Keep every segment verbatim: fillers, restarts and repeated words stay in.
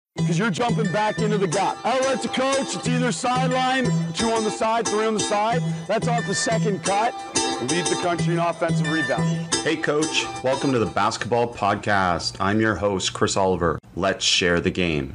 because you're jumping back into the gap. Outlet to coach. It's either sideline, two on the side, three on the side. That's off the second cut. Lead the country in offensive rebounding. Hey, Coach. Welcome to the Basketball Podcast. I'm your host, Chris Oliver. Let's share the game.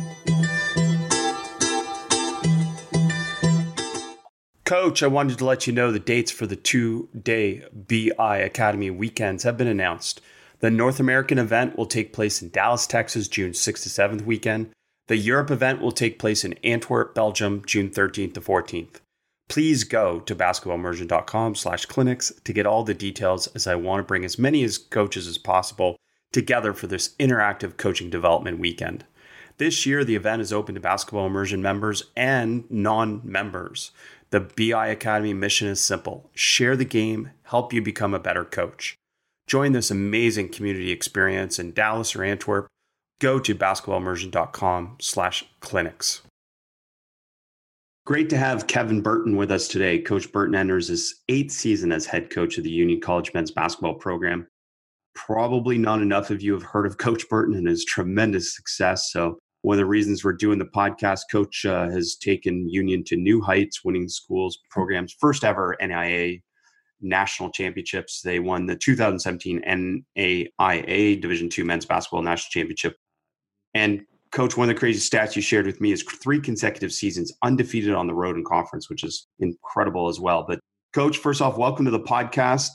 Coach, I wanted to let you know the dates for the two-day B I Academy weekends have been announced. The North American event will take place in Dallas, Texas, June sixth to seventh weekend. The Europe event will take place in Antwerp, Belgium, June thirteenth to fourteenth. Please go to basketballimmersion.com slash clinics to get all the details, as I want to bring as many as coaches as possible together for this interactive coaching development weekend. This year, the event is open to Basketball Immersion members and non-members. The B I Academy mission is simple: share the game, help you become a better coach. Join this amazing community experience in Dallas or Antwerp. Go to basketballimmersion.com slash clinics. Great to have Kevin Burton with us today. Coach Burton enters his eighth season as head coach of the Union College men's basketball program. Probably not enough of you have heard of Coach Burton and his tremendous success. So one of the reasons we're doing the podcast, Coach uh, has taken Union to new heights, winning schools program's first ever N I A national championships. They won the two thousand seventeen N A I A Division two men's basketball national championship. And Coach, one of the crazy stats you shared with me is three consecutive seasons undefeated on the road in conference, which is incredible as well. But Coach, first off, welcome to the podcast.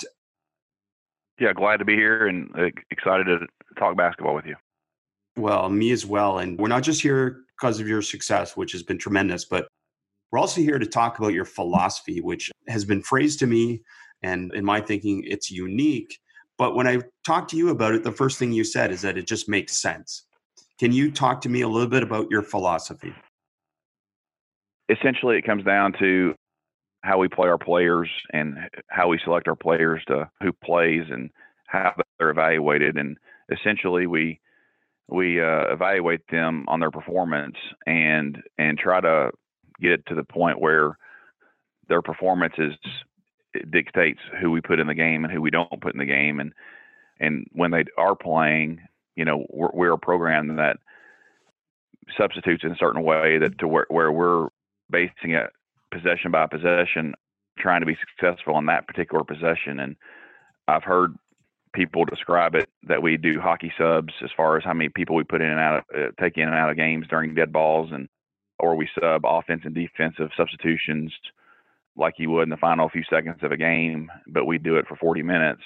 Yeah, glad to be here and excited to talk basketball with you. Well, me as well. And we're not just here because of your success, which has been tremendous, but we're also here to talk about your philosophy, which has been phrased to me. And in my thinking, it's unique. But when I talked to you about it, the first thing you said is that it just makes sense. Can you talk to me a little bit about your philosophy? Essentially, it comes down to how we play our players and how we select our players to who plays and how they're evaluated. And essentially, we we uh, evaluate them on their performance and and try to get it to the point where their performance is it dictates who we put in the game and who we don't put in the game. And and when they are playing, you know, we're, we're a program that substitutes in a certain way that to where, where we're basing it possession by possession, trying to be successful on that particular possession. And I've heard people describe it that we do hockey subs as far as how many people we put in and out of, uh, take in and out of games during dead balls, and or we sub offense and defensive substitutions like you would in the final few seconds of a game, but we do it for forty minutes.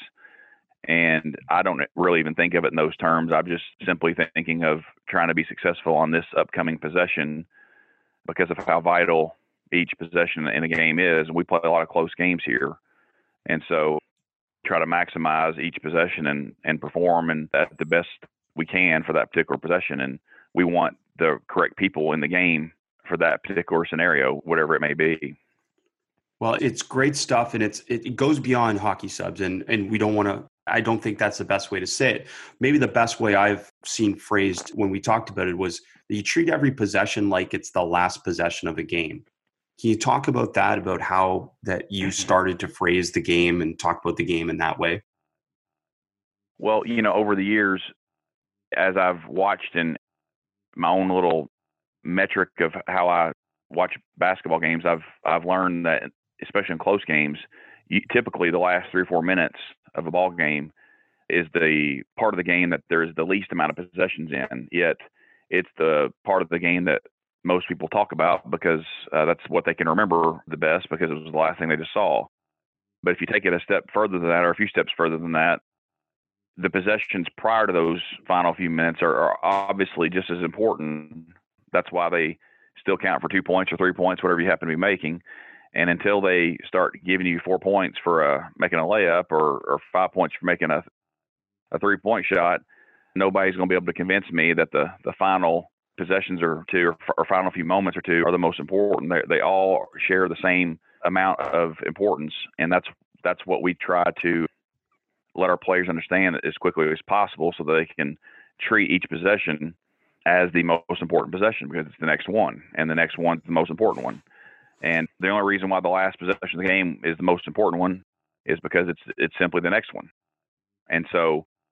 And I don't really even think of it in those terms. I'm just simply thinking of trying to be successful on this upcoming possession because of how vital each possession in a game is. And we play a lot of close games here. And so try to maximize each possession and, and perform and at the best we can for that particular possession. And we want the correct people in the game for that particular scenario, whatever it may be. Well, it's great stuff, and it's it goes beyond hockey subs, and and we don't want to. I don't think that's the best way to say it. Maybe the best way I've seen phrased when we talked about it was that you treat every possession like it's the last possession of a game. Can you talk about that, about how that you started to phrase the game and talk about the game in that way? Well, you know, over the years, as I've watched in my own little metric of how I watch basketball games, I've I've learned that, especially in close games, you, typically the last three or four minutes of a ball game is the part of the game that there's the least amount of possessions in. Yet it's the part of the game that most people talk about because uh, that's what they can remember the best because it was the last thing they just saw. But if you take it a step further than that, or a few steps further than that, the possessions prior to those final few minutes are, are obviously just as important. That's why they still count for two points or three points, whatever you happen to be making. And until they start giving you four points for uh, making a layup or, or five points for making a, a three-point shot, nobody's going to be able to convince me that the, the final possessions or two or, or final few moments or two are the most important. They they all share the same amount of importance, and that's that's what we try to let our players understand as quickly as possible so that they can treat each possession as the most important possession because it's the next one, and the next one's the most important one. And the only reason why the last possession of the game is the most important one is because it's it's simply the next one. And so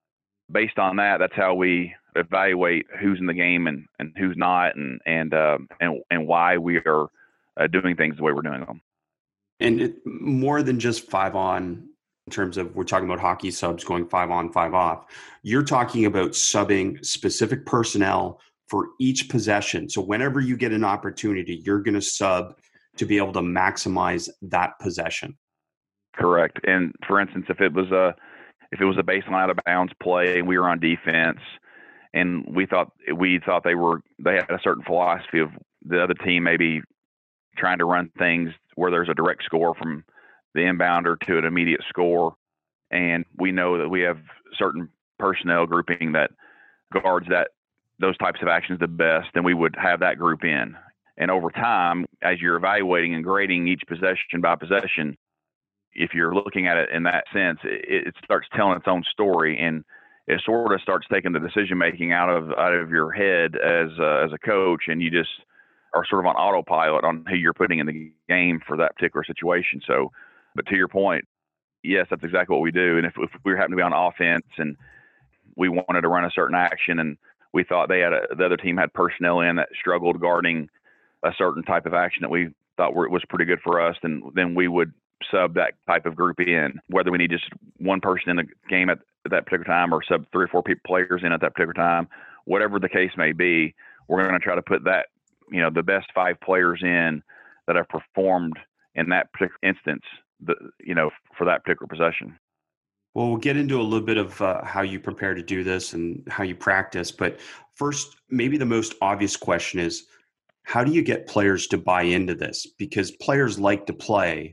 based on that, that's how we evaluate who's in the game and, and who's not, and and uh, and and why we are uh, doing things the way we're doing them. And it, more than just five on, in terms of we're talking about hockey subs going five on, five off. You're talking about subbing specific personnel for each possession. So whenever you get an opportunity, you're going to sub to be able to maximize that possession. Correct. And for instance, if it was a if it was a baseline out of bounds play and we were on defense, and we thought we thought they were they had a certain philosophy of the other team maybe trying to run things where there's a direct score from the inbounder to an immediate score, and we know that we have certain personnel grouping that guards that those types of actions the best, then we would have that group in. And over time, as you're evaluating and grading each possession by possession, if you're looking at it in that sense, it, it starts telling its own story, and it sort of starts taking the decision making out of out of your head as a, as a coach, and you just are sort of on autopilot on who you're putting in the game for that particular situation. So, but to your point, yes, that's exactly what we do. And if, if we happen to be on offense and we wanted to run a certain action, and we thought they had a, the other team had personnel in that struggled guarding a certain type of action that we thought were, was pretty good for us, then then we would sub that type of group in, whether we need just one person in the game at that particular time or sub three or four people, players in at that particular time, whatever the case may be, we're going to try to put that, you know, the best five players in that have performed in that particular instance, the, you know, for that particular possession. Well, we'll get into a little bit of uh, how you prepare to do this and how you practice. But first, maybe the most obvious question is, how do you get players to buy into this? Because players like to play,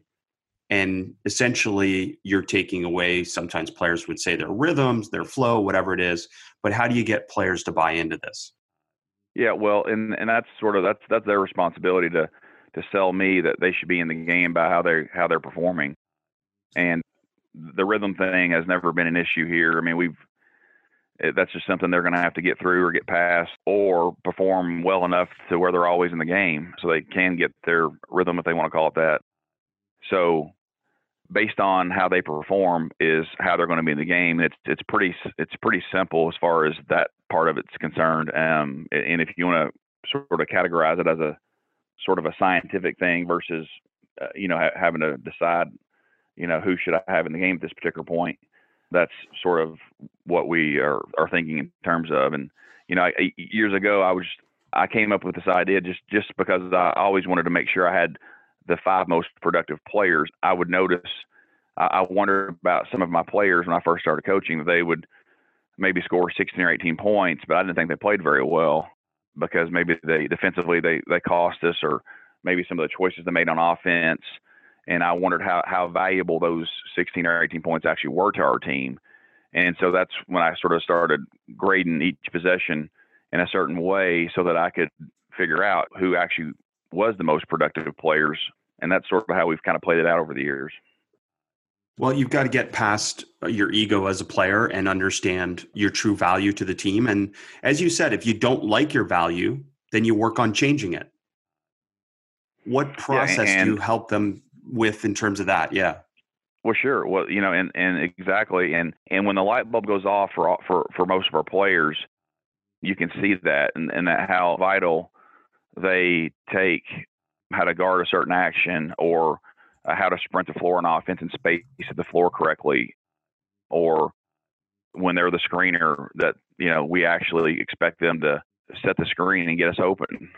and essentially you're taking away, sometimes players would say their rhythms, their flow, whatever it is. But how do you get players to buy into this? Yeah, well, and and that's sort of that's that's their responsibility to to sell me that they should be in the game by how they how they're performing. And the rhythm thing has never been an issue here. I mean, we've that's just something they're going to have to get through or get past, or perform well enough to where they're always in the game so they can get their rhythm, if they want to call it that. So based on how they perform is how they're going to be in the game. It's it's pretty it's pretty simple as far as that part of it's concerned. Um, and if you want to sort of categorize it as a sort of a scientific thing versus uh, you know ha- having to decide, you know, who should I have in the game at this particular point, that's sort of what we are, are thinking in terms of. And, you know, I, years ago, I was, I came up with this idea just, just because I always wanted to make sure I had the five most productive players. I would notice, I, I wondered about some of my players when I first started coaching, that they would maybe score sixteen or eighteen points, but I didn't think they played very well because maybe they defensively, they, they cost us, or maybe some of the choices they made on offense. And I wondered how, how valuable those sixteen or eighteen points actually were to our team. And so that's when I sort of started grading each possession in a certain way so that I could figure out who actually was the most productive players. And that's sort of how we've kind of played it out over the years. Well, you've got to get past your ego as a player and understand your true value to the team. And as you said, if you don't like your value, then you work on changing it. What process yeah, and, do you help them with in terms of that? Yeah. Well, sure. Well, you know, and, and exactly. And, and when the light bulb goes off for, for, for most of our players, you can see that, and, and that how vital they take how to guard a certain action, or uh, how to sprint the floor on offense and space the floor correctly, or when they're the screener, that, you know, we actually expect them to set the screen and get us open.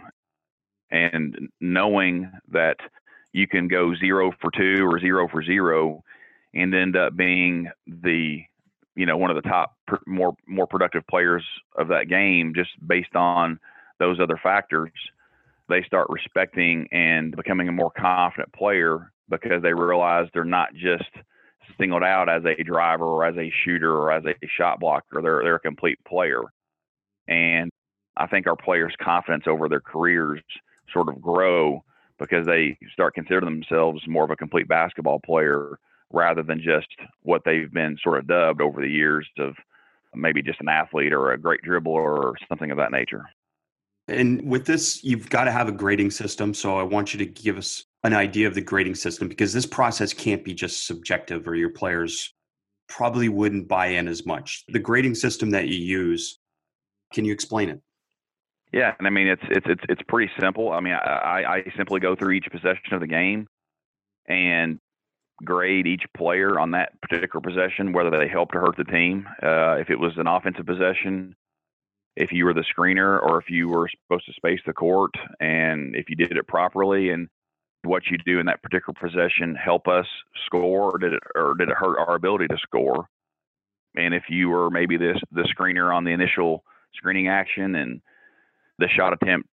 And knowing that you can go zero for two or zero for zero and end up being the, you know, one of the top per, more, more productive players of that game, just based on those other factors, they start respecting and becoming a more confident player because they realize they're not just singled out as a driver or as a shooter or as a shot blocker. They're, they're a complete player. And I think our players' confidence over their careers sort of grow because they start considering themselves more of a complete basketball player rather than just what they've been sort of dubbed over the years of maybe just an athlete or a great dribbler or something of that nature. And with this, you've got to have a grading system. So I want you to give us an idea of the grading system, because this process can't be just subjective or your players probably wouldn't buy in as much. The grading system that you use, can you explain it? Yeah, and I mean it's it's it's it's pretty simple. I mean, I, I simply go through each possession of the game and grade each player on that particular possession, whether they helped or hurt the team. Uh, if it was an offensive possession, if you were the screener, or if you were supposed to space the court, and if you did it properly, and what you do in that particular possession help us score, or did it or did it hurt our ability to score? And if you were maybe this the screener on the initial screening action, and the shot attempt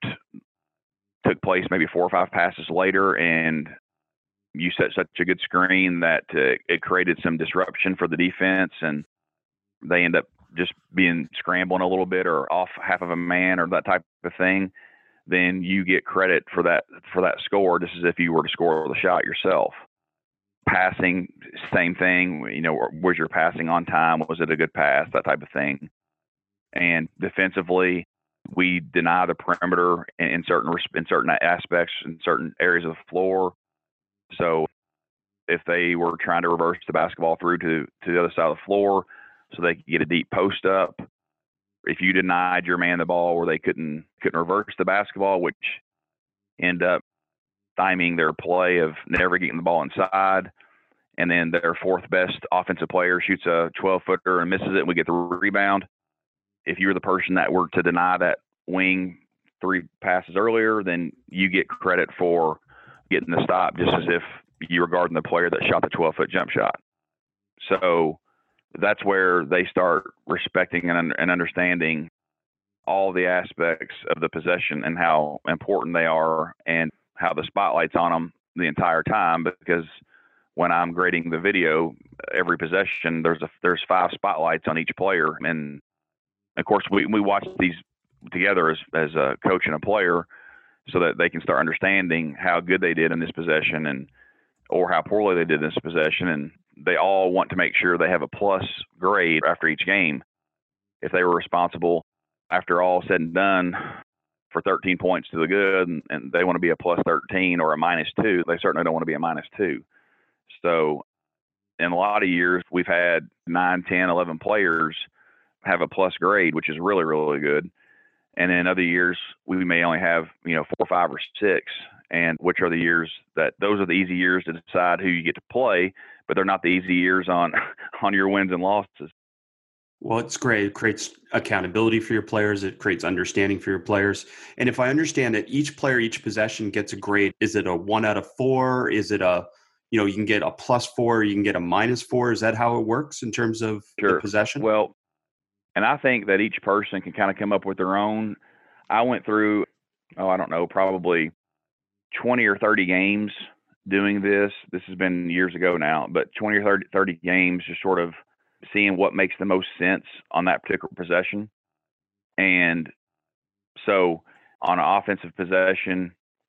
took place maybe four or five passes later, and you set such a good screen that uh, it created some disruption for the defense, and they end up just being scrambling a little bit or off half of a man or that type of thing, then you get credit for that for that score, just as if you were to score the shot yourself. Passing, same thing. You know, was your passing on time? Was it a good pass? That type of thing. And defensively, we deny the perimeter in, in certain in certain aspects, in certain areas of the floor. So if they were trying to reverse the basketball through to, to the other side of the floor so they could get a deep post up, if you denied your man the ball where they couldn't couldn't reverse the basketball, which end up stymieing their play of never getting the ball inside, and then their fourth best offensive player shoots a twelve-footer and misses it, and we get the rebound. If you were the person that were to deny that wing three passes earlier, then you get credit for getting the stop, just as if you were guarding the player that shot the twelve-foot jump shot. So that's where they start respecting and, and understanding all the aspects of the possession and how important they are, and how the spotlight's on them the entire time. Because when I'm grading the video, every possession, there's a there's five spotlights on each player, and of course we we watch these together as as a coach and a player, so that they can start understanding how good they did in this possession, and or how poorly they did in this possession. And they all want to make sure they have a plus grade after each game. If they were responsible, after all said and done, for thirteen points to the good, and, and they want to be a plus thirteen or a minus two, they certainly don't want to be a minus two. So in a lot of years, we've had nine, ten, eleven players have a plus grade, which is really, really good. And in other years, we may only have, you know, four, five, or six, and which are the years that those are the easy years to decide who you get to play, but they're not the easy years on, on your wins and losses. Well, it's great. It creates accountability for your players. It creates understanding for your players. And if I understand it, each player, each possession gets a grade. Is it a one out of four? Is it a, you know, you can get a plus four, you can get a minus four. Is that how it works in terms of Sure. the possession? Well, and I think that each person can kind of come up with their own. I went through, oh, I don't know, probably twenty or thirty games doing this. This has been years ago now, but twenty or thirty, thirty games, just sort of seeing what makes the most sense on that particular possession. And so on an offensive possession,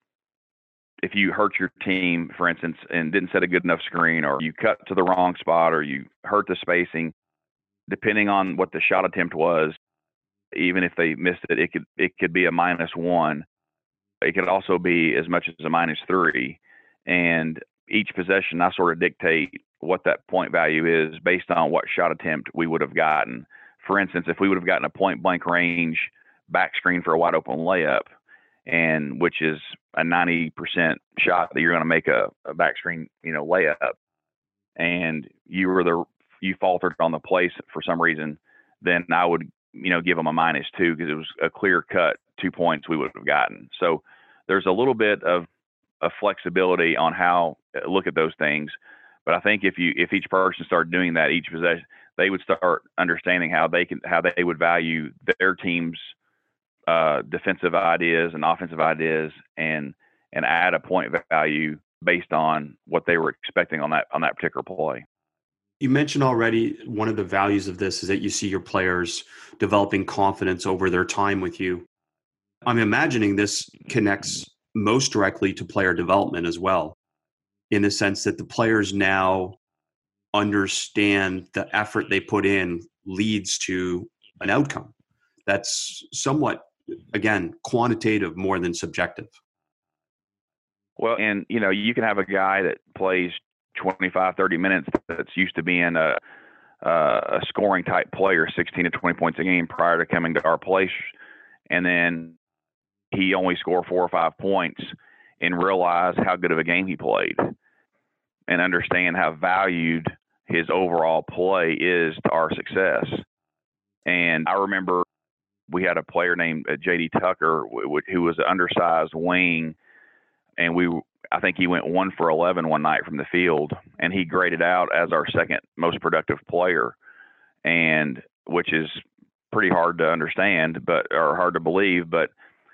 if you hurt your team, for instance, and didn't set a good enough screen, or you cut to the wrong spot, or you hurt the spacing, depending on what the shot attempt was, even if they missed it, it could it could be a minus one. It could also be as much as a minus three. And each possession, I sort of dictate what that point value is based on what shot attempt we would have gotten. For instance, if we would have gotten a point blank range back screen for a wide open layup, and which is a ninety percent shot that you're going to make a, a back screen, you know, layup, and you were the you faltered on the place for some reason, then I would, you know, give them a minus two, because it was a clear cut two points we would have gotten. So there's a little bit of, of flexibility on how uh, look at those things. But I think if you if each person started doing that each possession, they would start understanding how they can how they would value their team's uh, defensive ideas and offensive ideas, and and add a point value based on what they were expecting on that on that particular play. You mentioned already one of the values of this is that you see your players developing confidence over their time with you. I'm imagining this connects most directly to player development as well, in the sense that the players now understand the effort they put in leads to an outcome that's somewhat, again, quantitative more than subjective. Well, and, you know, you can have a guy that plays twenty-five, thirty minutes that's used to being a, uh, a scoring type player, sixteen to twenty points a game prior to coming to our place. And then he only scored four or five points and realize how good of a game he played and understand how valued his overall play is to our success. And I remember we had a player named J D Tucker, who was an undersized wing, and we I think he went one for eleven one night from the field, and he graded out as our second most productive player, and which is pretty hard to understand, but or hard to believe. But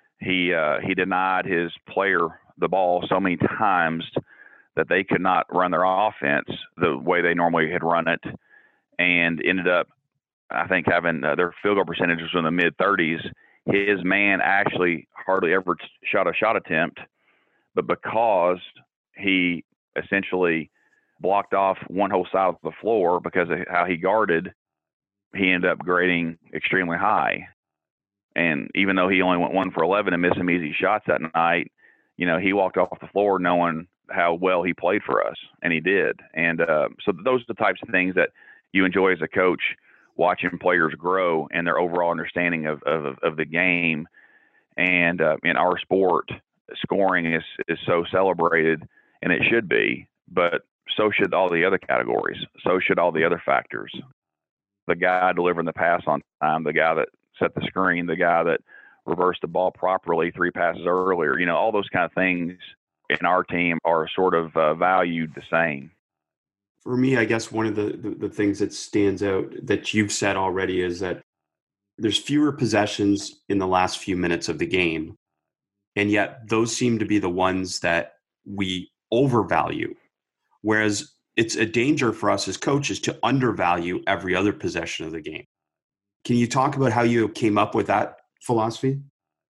he uh, he denied his player the ball so many times that they could not run their offense the way they normally had run it, and ended up, I think, having uh, their field goal percentage was in the mid thirties. His man actually hardly ever shot a shot attempt, but because he essentially blocked off one whole side of the floor because of how he guarded, he ended up grading extremely high. And even though he only went one for eleven and missed some easy shots that night, you know, he walked off the floor knowing how well he played for us, and he did. And uh, so those are the types of things that you enjoy as a coach, watching players grow and their overall understanding of, of, of the game. And uh, in our sport, scoring is, is so celebrated, and it should be, but so should all the other categories. So should all the other factors. The guy delivering the pass on time, the guy that set the screen, the guy that reversed the ball properly three passes earlier, you know, all those kind of things in our team are sort of uh, valued the same. For me, I guess one of the, the, the things that stands out that you've said already is that there's fewer possessions in the last few minutes of the game. And yet those seem to be the ones that we overvalue. Whereas it's a danger for us as coaches to undervalue every other possession of the game. Can you talk about how you came up with that philosophy?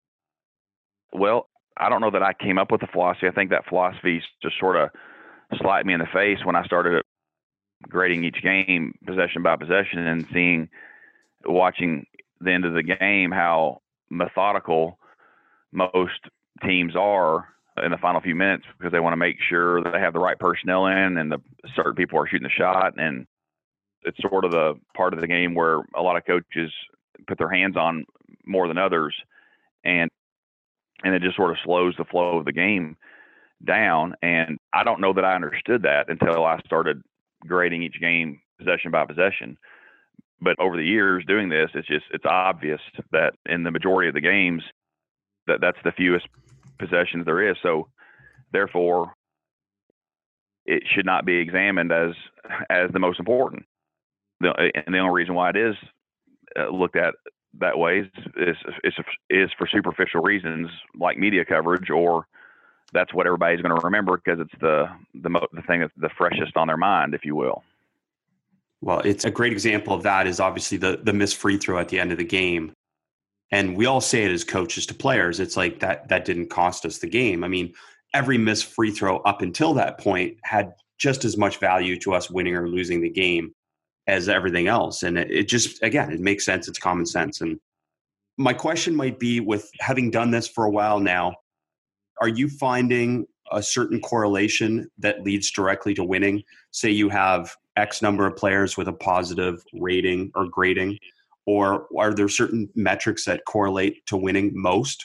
Well, I don't know that I came up with the philosophy. I think that philosophy just sort of slapped me in the face when I started grading each game possession by possession and seeing, watching the end of the game, how methodical most teams are in the final few minutes because they want to make sure that they have the right personnel in and the certain people are shooting the shot. And it's sort of the part of the game where a lot of coaches put their hands on more than others. And, and it just sort of slows the flow of the game down. And I don't know that I understood that until I started grading each game possession by possession. But over the years doing this, it's just, it's obvious that in the majority of the games that that's the fewest possessions there is. So therefore it should not be examined as, as the most important. The, and the only reason why it is uh, looked at that way is, is, is, is for superficial reasons like media coverage, or that's what everybody's going to remember because it's the, the, mo- the thing that's the freshest on their mind, if you will. Well, it's a great example of that is obviously the, the missed free throw at the end of the game. And we all say it as coaches to players. It's like that, that didn't cost us the game. I mean, every missed free throw up until that point had just as much value to us winning or losing the game as everything else. And it, it just, again, it makes sense. It's common sense. And my question might be, with having done this for a while now, are you finding a certain correlation that leads directly to winning? Say you have X number of players with a positive rating or grading, or are there certain metrics that correlate to winning most?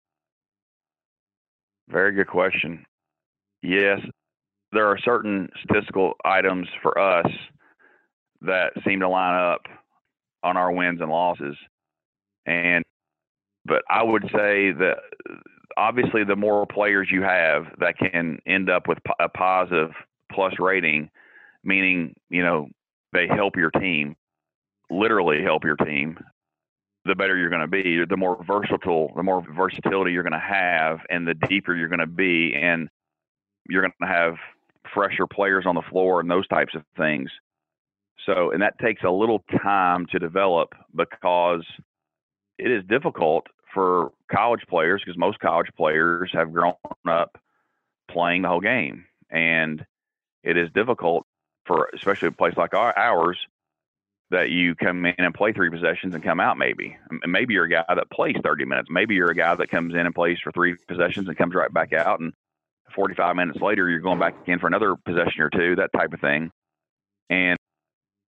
Very good question. Yes, there are certain statistical items for us that seem to line up on our wins and losses. And, but I would say that obviously the more players you have that can end up with a positive plus rating, meaning, you know, they help your team, literally help your team, the better you're going to be. The more versatile, the more versatility you're going to have, and the deeper you're going to be, and you're going to have fresher players on the floor and those types of things. So, and that takes a little time to develop because it is difficult for college players, because most college players have grown up playing the whole game. And it is difficult for, especially a place like our, ours, that you come in and play three possessions and come out maybe. And maybe you're a guy that plays thirty minutes. Maybe you're a guy that comes in and plays for three possessions and comes right back out. And forty-five minutes later, you're going back in for another possession or two, that type of thing. And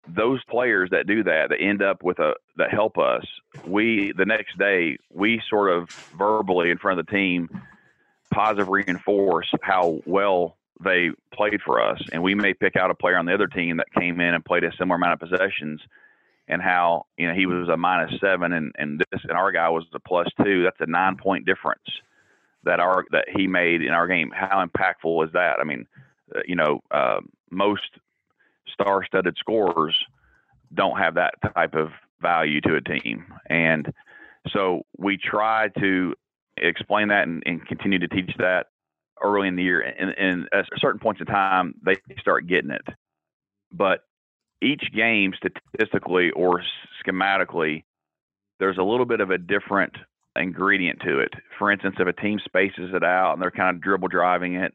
those players that do that, that end up with a, that help us, we, the next day, we sort of verbally in front of the team, positive reinforce how well they played for us. And we may pick out a player on the other team that came in and played a similar amount of possessions, and how, you know, he was a minus seven and, and this, and our guy was a plus two. That's a nine point difference that our, that he made in our game. How impactful is that? I mean, uh, you know, uh, most star-studded scorers don't have that type of value to a team. And so we try to explain that and, and continue to teach that early in the year. And, and at certain points in time, they start getting it. But each game, statistically or schematically, there's a little bit of a different ingredient to it. For instance, if a team spaces it out and they're kind of dribble driving it,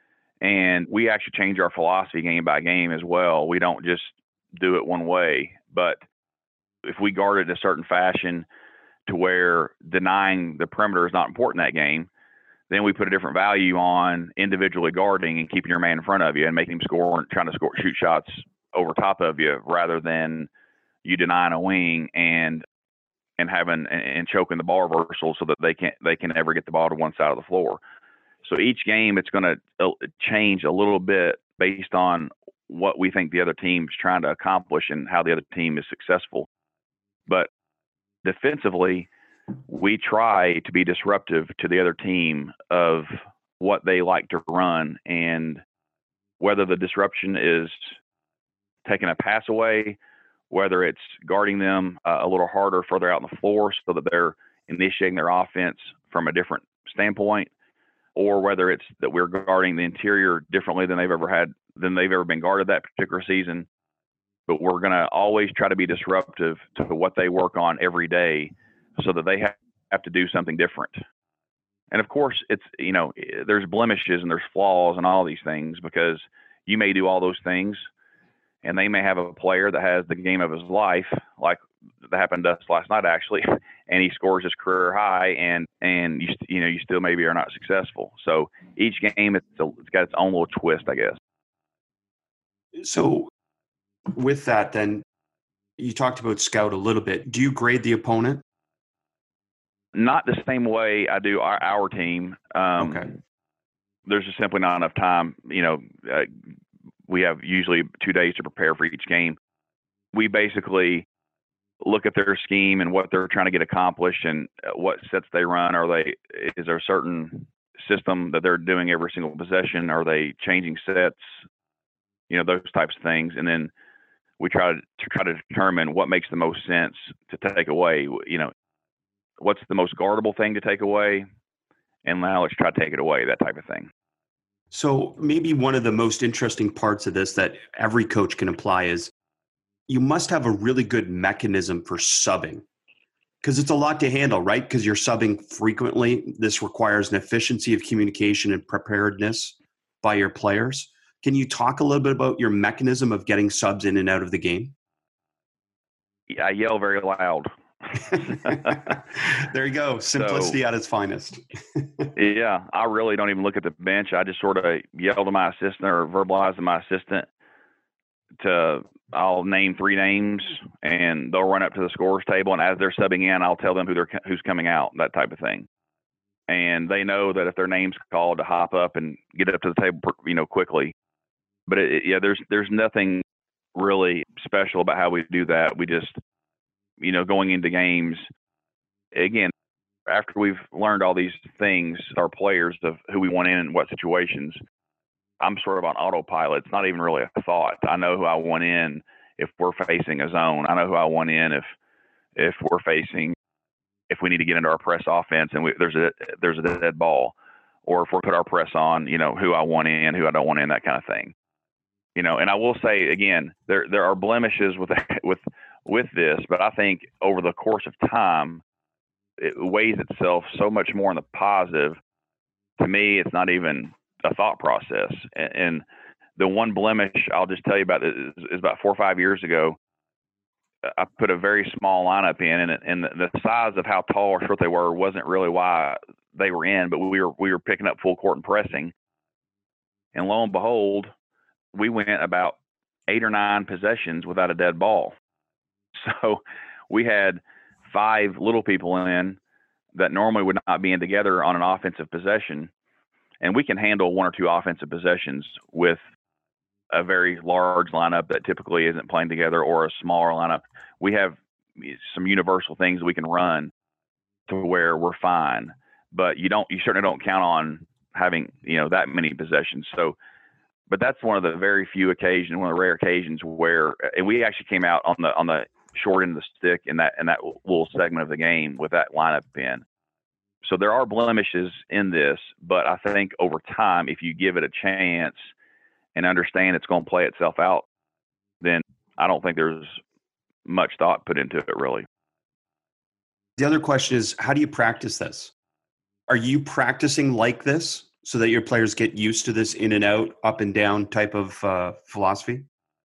and we actually change our philosophy game by game as well. We don't just do it one way, but if we guard it in a certain fashion to where denying the perimeter is not important in that game, then we put a different value on individually guarding and keeping your man in front of you and making him score and trying to score, shoot shots over top of you, rather than you denying a wing and and having and choking the ball reversal so that they can't they can never get the ball to one side of the floor. So each game it's going to change a little bit based on what we think the other team's trying to accomplish and how the other team is successful. But defensively, we try to be disruptive to the other team of what they like to run, and whether the disruption is taking a pass away, whether it's guarding them uh, a little harder further out on the floor so that they're initiating their offense from a different standpoint, or whether it's that we're guarding the interior differently than they've ever had, than they've ever been guarded that particular season. But we're going to always try to be disruptive to what they work on every day so that they have, have to do something different. And of course, it's, you know, there's blemishes and there's flaws and all these things, because you may do all those things and they may have a player that has the game of his life, like that happened to us last night, actually, and he scores his career high, and, and you, you know, you still maybe are not successful. So each game, it's, a, it's got its own little twist, I guess. So with that, then, you talked about scout a little bit. Do you grade the opponent? Not the same way I do our, our team. Um, okay. There's just simply not enough time. You know, uh, we have usually two days to prepare for each game. We basically look at their scheme and what they're trying to get accomplished and what sets they run. Are they, is there a certain system that they're doing every single possession? Are they changing sets? You know, those types of things. And then we try to, to try to determine what makes the most sense to take away. You know, what's the most guardable thing to take away? And now let's try to take it away, that type of thing. So maybe one of the most interesting parts of this that every coach can apply is you must have a really good mechanism for subbing, because it's a lot to handle, right? Because you're subbing frequently. This requires an efficiency of communication and preparedness by your players. Can you talk a little bit about your mechanism of getting subs in and out of the game? Yeah, I yell very loud. There you go. Simplicity so, at its finest. Yeah, I really don't even look at the bench. I just sort of yell to my assistant or verbalize to my assistant to, I'll name three names and they'll run up to the scorers table. And as they're subbing in, I'll tell them who they're, who's coming out, that type of thing. And they know that if their name's called, to hop up and get up to the table, you know, quickly. But it, it, yeah, there's, there's nothing really special about how we do that. We just, you know, going into games, again, after we've learned all these things, our players of who we want in and what situations, I'm sort of on autopilot. It's not even really a thought. I know who I want in if we're facing a zone. I know who I want in if if we're facing, if we need to get into our press offense and we, there's a there's a dead ball, or if we put our press on, you know, who I want in, who I don't want in, that kind of thing. You know, and I will say again, there there are blemishes with with with this, but I think over the course of time, it weighs itself so much more in the positive. To me, it's not even a thought process. And, and the one blemish I'll just tell you about is, is about four or five years ago, I put a very small lineup in, and, and the, the size of how tall or short they were wasn't really why they were in, but we were we were picking up full court and pressing. And lo and behold, we went about eight or nine possessions without a dead ball. So we had five little people in that normally would not be in together on an offensive possession. And we can handle one or two offensive possessions with a very large lineup that typically isn't playing together, or a smaller lineup. We have some universal things we can run to where we're fine, but you don't, you certainly don't count on having, you know, that many possessions. So, but that's one of the very few occasions, one of the rare occasions where, and we actually came out on the, on the short end of the stick in that, in that little segment of the game with that lineup in. So there are blemishes in this, but I think over time, if you give it a chance and understand it's going to play itself out, then I don't think there's much thought put into it, really. The other question is, how do you practice this? Are you practicing like this so that your players get used to this in and out, up and down type of uh, philosophy?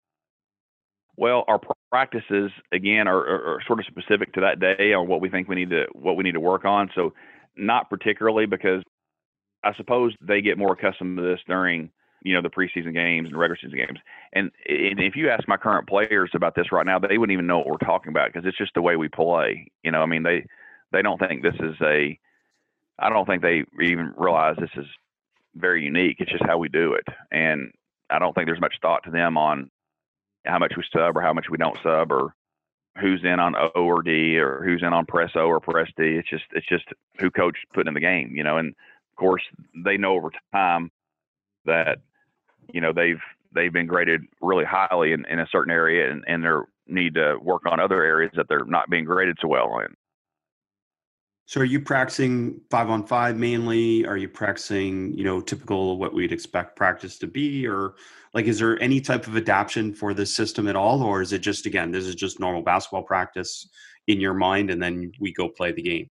Well, our practices, again, are, are, are sort of specific to that day or what we think we need to, what we need to work on. So not particularly, because I suppose they get more accustomed to this during, you know, the preseason games and regular season games. And, and if you ask my current players about this right now, they wouldn't even know what we're talking about, because it's just the way we play. You know, I mean, they, they don't think this is a, I don't think they even realize this is very unique. It's just how we do it. And I don't think there's much thought to them on how much we sub or how much we don't sub, or who's in on O or D, or who's in on press O or press D. It's just, it's just who coach put in the game, you know. And of course they know over time that, you know, they've, they've been graded really highly in, in a certain area, and, and they need to work on other areas that they're not being graded so well in. So are you practicing five on five mainly? Are you practicing, you know, typical what we'd expect practice to be? Or like, is there any type of adaptation for this system at all? Or is it just, again, this is just normal basketball practice in your mind, and then we go play the game?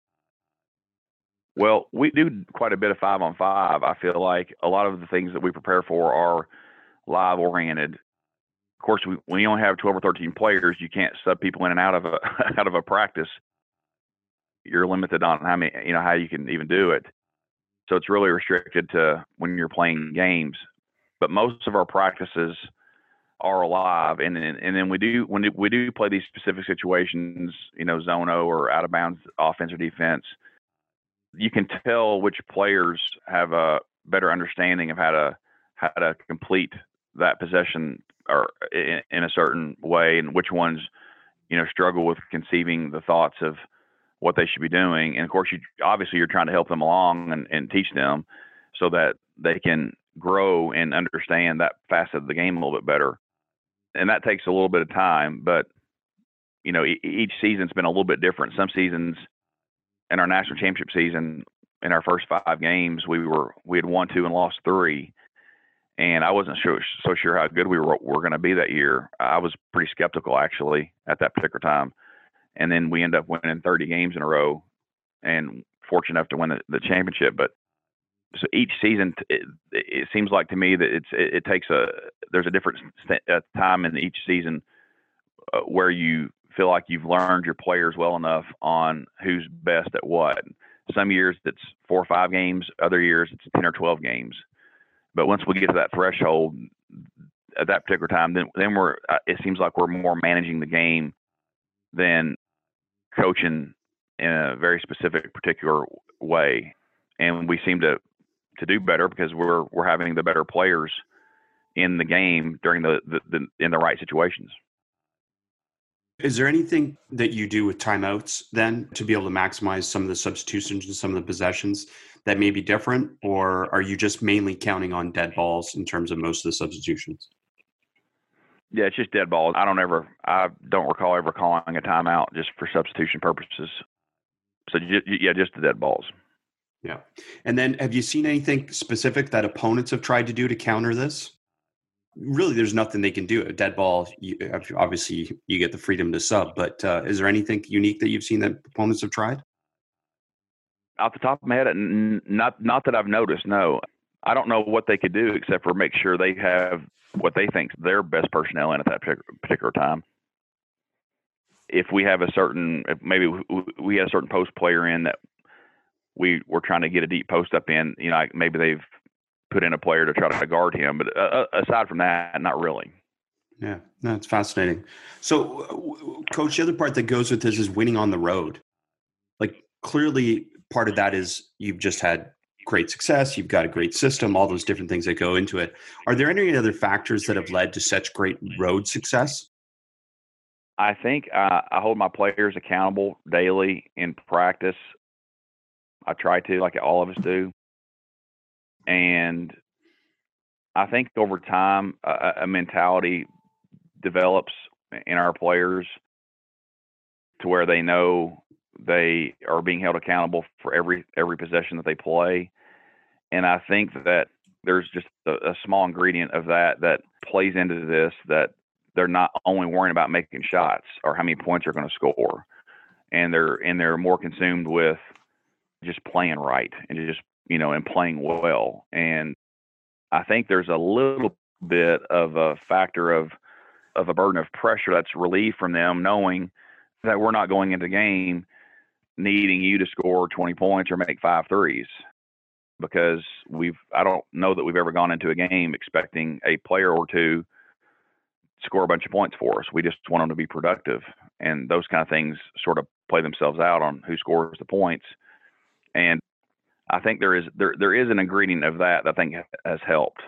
Well, we do quite a bit of five on five. I feel like a lot of the things that we prepare for are live oriented. Of course, we, when you only have twelve or thirteen players, you can't sub people in and out of a, out of a practice. You're limited on how many, you know, how you can even do it. So it's really restricted to when you're playing games. But most of our practices are alive, and and, and then we do when we do play these specific situations, you know, zone O or out of bounds offense or defense. You can tell which players have a better understanding of how to how to complete that possession or in, in a certain way, and which ones, you know, struggle with conceiving the thoughts of what they should be doing. And of course, you obviously you're trying to help them along and, and teach them so that they can grow and understand that facet of the game a little bit better. And that takes a little bit of time, but you know, e- each season's been a little bit different. Some seasons, in our national championship season, in our first five games, we were we had won two and lost three, and I wasn't sure so sure how good we were were going to be that year. I was pretty skeptical actually at that particular time. And then we end up winning thirty games in a row, and fortunate enough to win the, the championship. But so each season, it, it seems like to me that it's it, it takes a there's a different st- uh, time in each season uh, where you feel like you've learned your players well enough on who's best at what. Some years it's four or five games, other years it's ten or twelve games. But once we get to that threshold at that particular time, then then we're uh, it seems like we're more managing the game than coaching in a very specific particular way. And we seem to to do better because we're we're having the better players in the game during the, the, the in the right situations. Is there anything that you do with timeouts then to be able to maximize some of the substitutions and some of the possessions that may be different, or are you just mainly counting on dead balls in terms of most of the substitutions? Yeah, it's just dead balls. I don't ever, I don't recall ever calling a timeout just for substitution purposes. So yeah, just the dead balls. Yeah. And then have you seen anything specific that opponents have tried to do to counter this? Really, there's nothing they can do. A dead ball, you, obviously you get the freedom to sub, but uh, is there anything unique that you've seen that opponents have tried? Off the top of my head, not, not that I've noticed, no. I don't know what they could do except for make sure they have what they think their best personnel in at that particular time. If we have a certain, if maybe we had a certain post player in that we were trying to get a deep post up in, you know, maybe they've put in a player to try to guard him. But uh, aside from that, not really. Yeah, no, it's fascinating. So, uh, Coach, the other part that goes with this is winning on the road. Like, clearly, part of that is you've just had great success, you've got a great system, all those different things that go into it. Are there any other factors that have led to such great road success? I think uh, I hold my players accountable daily in practice. I try to, like all of us do. And I think over time, a, a mentality develops in our players to where they know they are being held accountable for every every possession that they play. And I think that there's just a, a small ingredient of that that plays into this, that they're not only worrying about making shots or how many points they're going to score, and they're and they're more consumed with just playing right and just, you know, and playing well. And I think there's a little bit of a factor of of a burden of pressure that's relieved from them, knowing that we're not going into the game needing you to score twenty points or make five threes, because we've I don't know that we've ever gone into a game expecting a player or two to score a bunch of points for us. We just want them to be productive, and those kind of things sort of play themselves out on who scores the points. And I think there is there there is an ingredient of that that I think has helped.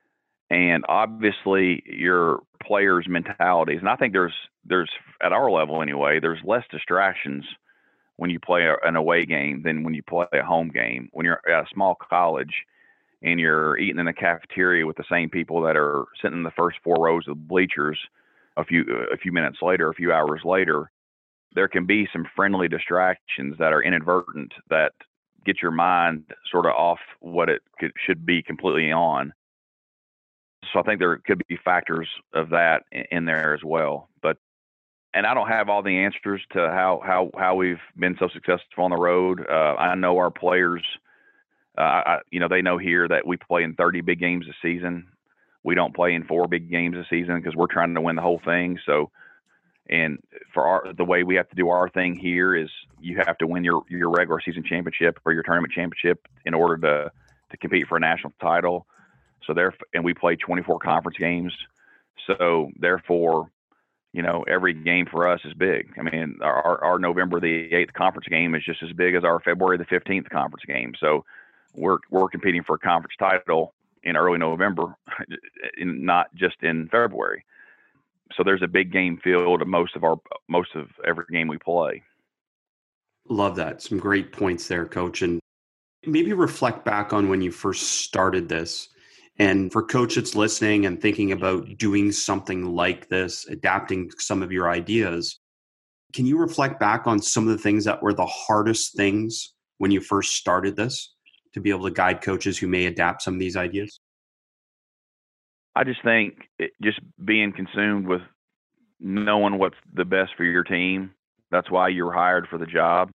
And obviously your players' mentalities, and I think there's there's at our level anyway, there's less distractions when you play an away game than when you play a home game. When you're at a small college and you're eating in the cafeteria with the same people that are sitting in the first four rows of the bleachers a few a few minutes later, a few hours later, there can be some friendly distractions that are inadvertent that get your mind sort of off what it could, should be completely on. So I think there could be factors of that in there as well. But, and I don't have all the answers to how, how, how we've been so successful on the road. Uh, I know our players, uh, I, you know, they know here that we play in thirty big games a season. We don't play in four big games a season because we're trying to win the whole thing. So, and for our, the way we have to do our thing here is you have to win your, your regular season championship or your tournament championship in order to, to compete for a national title. So there, and we play twenty-four conference games. So therefore, you know, every game for us is big. I mean, our, our November the eighth conference game is just as big as our February the fifteenth conference game. So we're, we're competing for a conference title in early November, not just in February. So there's a big game field of most of our, most of every game we play. Love that. Some great points there, Coach. And maybe reflect back on when you first started this. And for Coach that's listening and thinking about doing something like this, adapting some of your ideas, can you reflect back on some of the things that were the hardest things when you first started this to be able to guide coaches who may adapt some of these ideas? I just think it, just being consumed with knowing what's the best for your team. That's why you were hired for the job.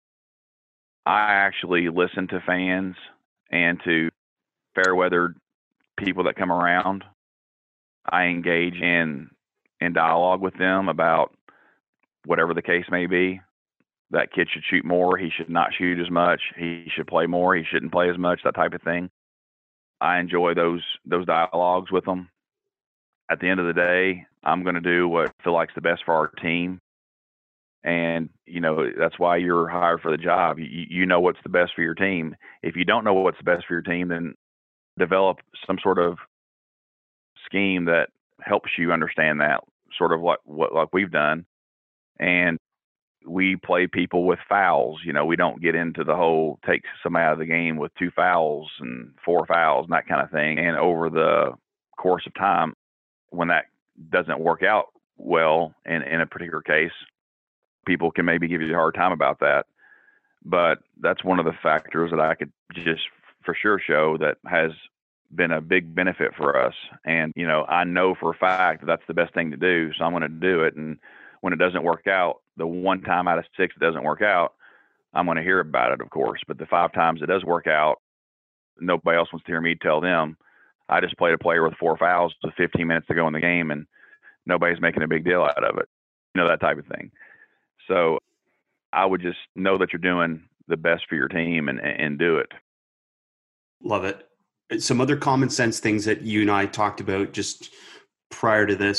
I actually listen to fans and to fair weather people that come around. I engage in in dialogue with them about whatever the case may be. That kid should shoot more. He should not shoot as much. He should play more. He shouldn't play as much, that type of thing. I enjoy those those dialogues with them. At the end of the day, I'm going to do what I feel like's the best for our team. And, you know, that's why you're hired for the job. You, you know what's the best for your team. If you don't know what's the best for your team, then develop some sort of scheme that helps you understand that, sort of like what like we've done. And we play people with fouls. You know, we don't get into the whole take somebody out of the game with two fouls and four fouls and that kind of thing. And over the course of time, when that doesn't work out well in, in a particular case, people can maybe give you a hard time about that. But that's one of the factors that I could just for sure show that has been a big benefit for us. And, you know, I know for a fact that that's the best thing to do. So I'm going to do it. And when it doesn't work out, the one time out of six it doesn't work out, I'm going to hear about it, of course. But the five times it does work out, nobody else wants to hear me tell them. I just played a player with four fouls with fifteen minutes to go in the game, and nobody's making a big deal out of it. You know, that type of thing. So I would just know that you're doing the best for your team and, and do it. Love it. Some other common sense things that you and I talked about just prior to this,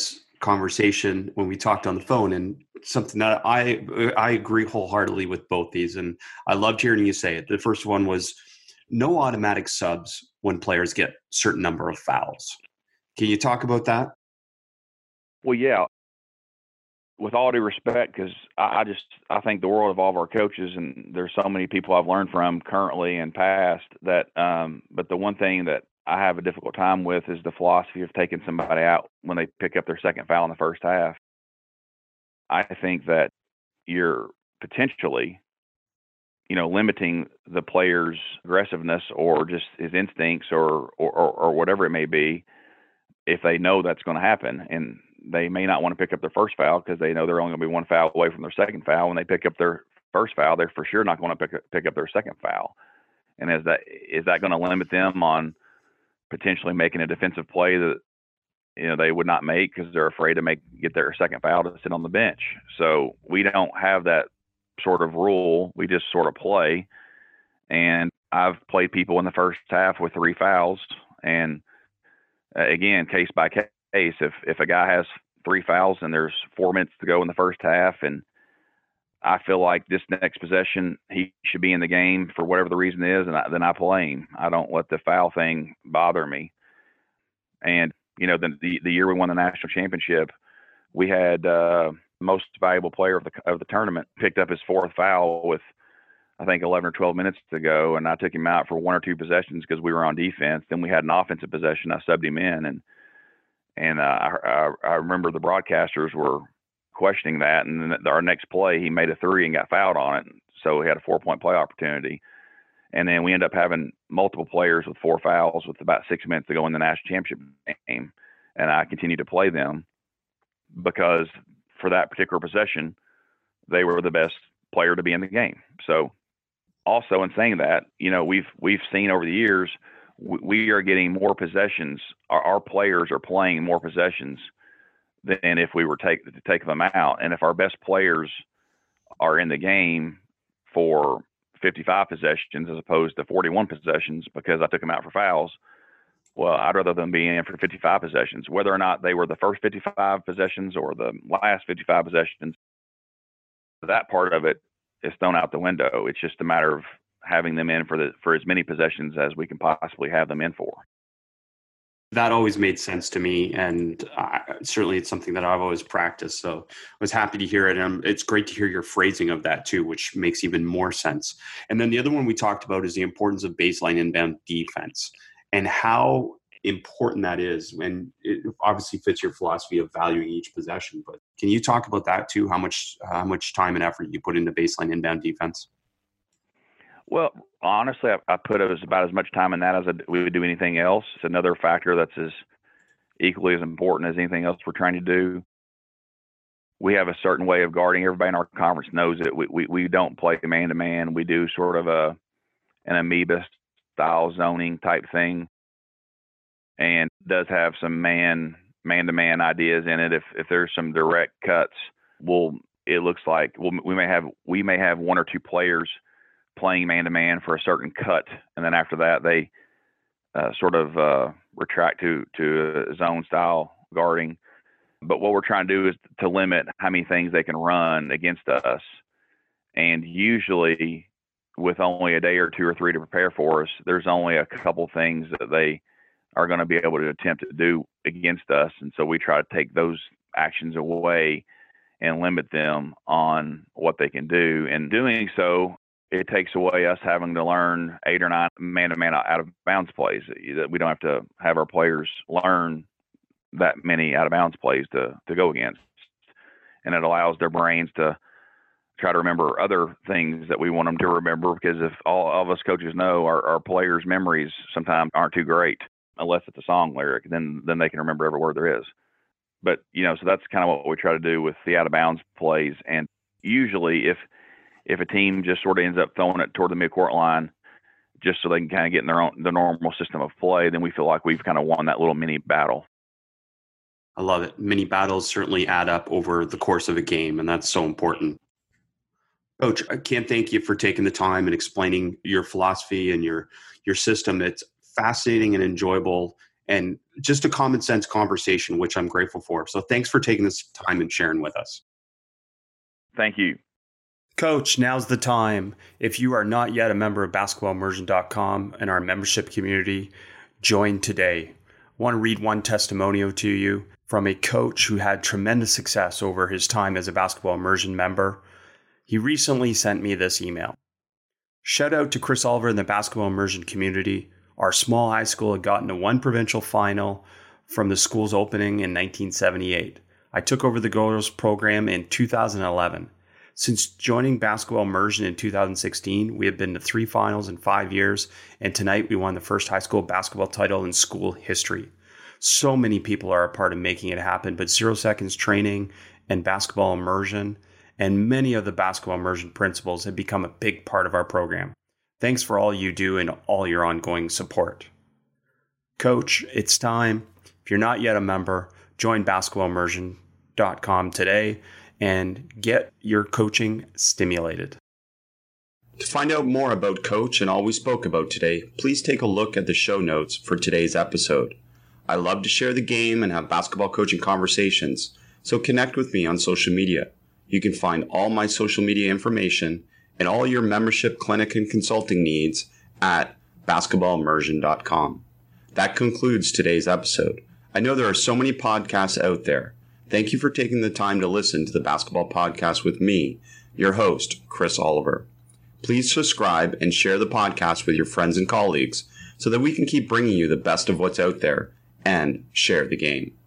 conversation when we talked on the phone, and something that I I agree wholeheartedly with both these, and I loved hearing you say it. The first one was no automatic subs when players get certain number of fouls. Can you talk about that? Well, yeah. With all due respect, because I, I just I think the world of all of our coaches, and there's so many people I've learned from currently and past that. Um, but the one thing that I have a difficult time with is the philosophy of taking somebody out when they pick up their second foul in the first half. I think that you're potentially, you know, limiting the player's aggressiveness or just his instincts or or, or, or whatever it may be if they know that's going to happen. And they may not want to pick up their first foul because they know they're only going to be one foul away from their second foul. When they pick up their first foul, they're for sure not going to pick up, pick up their second foul. And is that is that going to limit them on potentially making a defensive play that, you know, they would not make because they're afraid to make get their second foul to sit on the bench? So we don't have that sort of rule. We just sort of play. And I've played people in the first half with three fouls. And uh, again, case by case, if if a guy has three fouls and there's four minutes to go in the first half, and I feel like this next possession he should be in the game for whatever the reason is, and I, then I play him. I don't let the foul thing bother me. And you know, the the, the year we won the national championship, we had uh, most valuable player of the of the tournament picked up his fourth foul with I think eleven or twelve minutes to go, and I took him out for one or two possessions because we were on defense. Then we had an offensive possession. I subbed him in, and and uh, I, I remember the broadcasters were questioning that. And then our next play, he made a three and got fouled on it, so he had a four-point play opportunity. And then we ended up having multiple players with four fouls with about six minutes to go in the national championship game, and I continued to play them because for that particular possession, they were the best player to be in the game. So also in saying that, you know, we've we've seen over the years we, we are getting more possessions. Our, our players are playing more possessions than if we were take to take them out. And if our best players are in the game for fifty-five possessions as opposed to forty-one possessions because I took them out for fouls, well, I'd rather them be in for fifty-five possessions, whether or not they were the first fifty-five possessions or the last fifty-five possessions. That part of it is thrown out the window. It's just a matter of having them in for the for as many possessions as we can possibly have them in for. That always made sense to me, and uh, certainly it's something that I've always practiced. So I was happy to hear it. And it's great to hear your phrasing of that too, which makes even more sense. And then the other one we talked about is the importance of baseline inbound defense and how important that is. And it obviously fits your philosophy of valuing each possession. But can you talk about that too? How much how much time and effort you put into baseline inbound defense? Well, honestly, I, I put as about as much time in that as I, we would do anything else. It's another factor that's as equally as important as anything else we're trying to do. We have a certain way of guarding. Everybody in our conference knows it. We we, we don't play man-to-man. We do sort of a an amoeba-style zoning type thing, and it does have some man man-to-man ideas in it. If if there's some direct cuts, we'll it looks like we'll, we may have we may have one or two players playing man-to-man for a certain cut, and then after that they uh, sort of uh, retract to to zone-style guarding. But what we're trying to do is to limit how many things they can run against us. And usually with only a day or two or three to prepare for us, there's only a couple things that they are going to be able to attempt to do against us. And so we try to take those actions away and limit them on what they can do. And doing so, it takes away us having to learn eight or nine man-to-man out of bounds plays. That we don't have to have our players learn that many out of bounds plays to, to go against. And it allows their brains to try to remember other things that we want them to remember, because if all, all of us coaches know our, our players' memories sometimes aren't too great, unless it's a song lyric, then, then they can remember every word there is. But, you know, so that's kind of what we try to do with the out of bounds plays. And usually if, if a team just sort of ends up throwing it toward the midcourt line, just so they can kind of get in their own, the normal system of play, then we feel like we've kind of won that little mini battle. I love it. Mini battles certainly add up over the course of a game, and that's so important. Coach, I can't thank you for taking the time and explaining your philosophy and your your system. It's fascinating and enjoyable, and just a common sense conversation, which I'm grateful for. So thanks for taking this time and sharing with us. Thank you. Coach, now's the time. If you are not yet a member of basketball immersion dot com and our membership community, join today. I want to read one testimonial to you from a coach who had tremendous success over his time as a Basketball Immersion member. He recently sent me this email. Shout out to Chris Oliver and the Basketball Immersion community. Our small high school had gotten to one provincial final from the school's opening in nineteen seventy-eight. I took over the girls program in two thousand eleven. Since joining Basketball Immersion in two thousand sixteen, we have been to three finals in five years, and tonight we won the first high school basketball title in school history. So many people are a part of making it happen, but Zero Seconds Training and Basketball Immersion and many of the Basketball Immersion principles have become a big part of our program. Thanks for all you do and all your ongoing support. Coach, it's time. If you're not yet a member, join basketball immersion dot com today and get your coaching stimulated. To find out more about Coach and all we spoke about today, please take a look at the show notes for today's episode. I love to share the game and have basketball coaching conversations, so connect with me on social media. You can find all my social media information and all your membership, clinic, and consulting needs at basketball immersion dot com. That concludes today's episode. I know there are so many podcasts out there. Thank you for taking the time to listen to the Basketball Podcast with me, your host, Chris Oliver. Please subscribe and share the podcast with your friends and colleagues so that we can keep bringing you the best of what's out there and share the game.